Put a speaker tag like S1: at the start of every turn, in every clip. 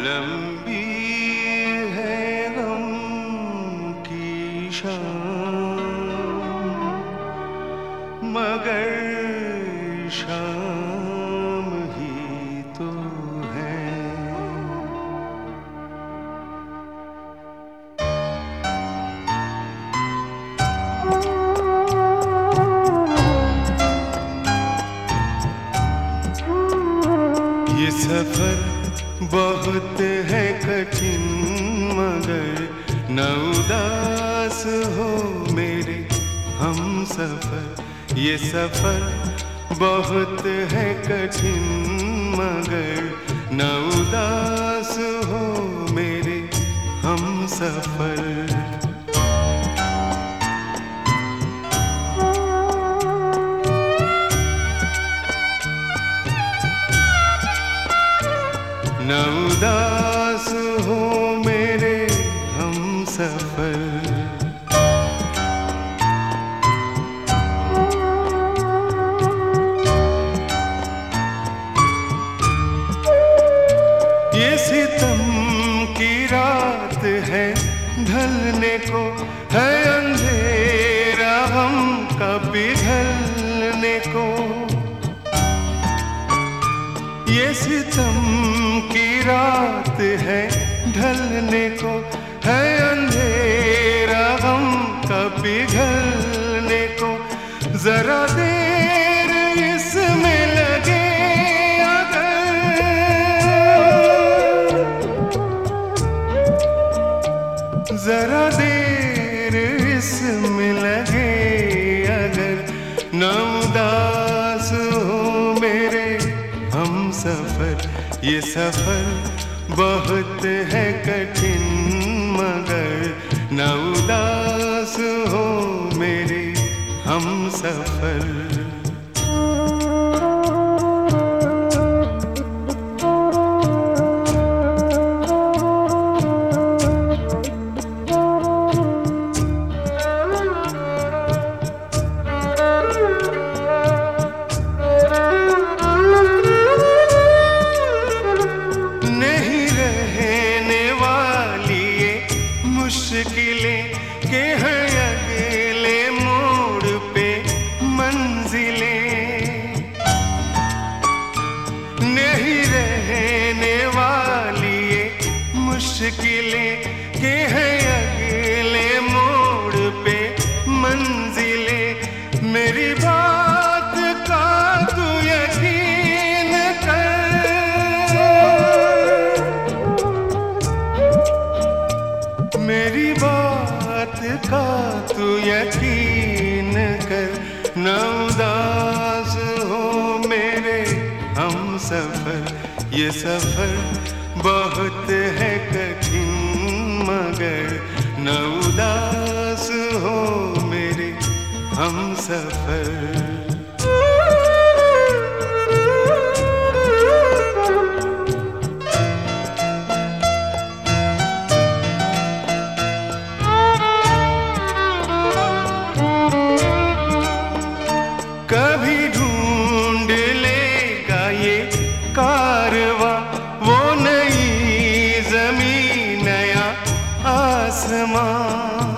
S1: लंबी है गम की शाम, मगर शाम ही तो है। ये सफर बहुत है कठिन, मगर न उदास हो मेरे हम सफर। ये सफर बहुत है कठिन, मगर न उदास हो मेरे हम सफर। न उदास हो मेरे हम सफर। ये सितम की रात है ढलने को, है अंधेरा हम का पिघलने को। ये सितम की रात है ढलने को, है अंधेरा गम का पिघलने को। जरा देर इसमें लगे अगर, जरा देर इसमें लगे अगर, न उदास हो मेरे हम सफर। ये सफर बहुत है कठिन, मगर न उदास हो मेरे हम सफर। मुश्किलें के हैं अगले मोड़ पे मंजिलें, नहीं रहने वाली ये मुश्किलें के हैं अगले मोड़ पे मंजिलें। मेरी बात का तू यकीन कर, मेरी बात का तू यकीन कर। न उदास हो मेरे हम सफर। ये सफर बहुत है कठिन, मगर न उदास हो मेरे हम सफर। कभी ढूंढ लेगा ये कारवा वो नई ज़मीन नया आसमां।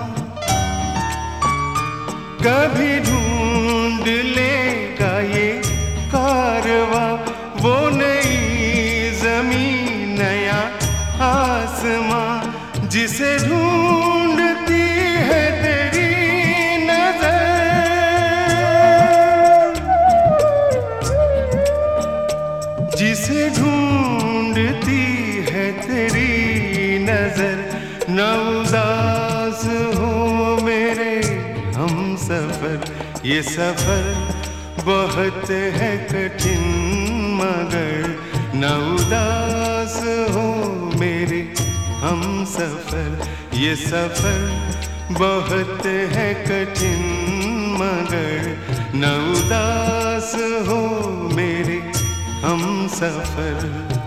S1: कभी ढूंढ लेगा ये कारवा वो नई ज़मीन नया आसमां, जिसे ढूंढती है तेरी नजर, जिसे ढूंढती है तेरी नजर। न उदास हो मेरे हम सफर। ये सफर बहुत है कठिन, मगर न उदास हो मेरे हम सफर। ये सफर बहुत है कठिन, मगर न उदास हो मेरे हम सफर।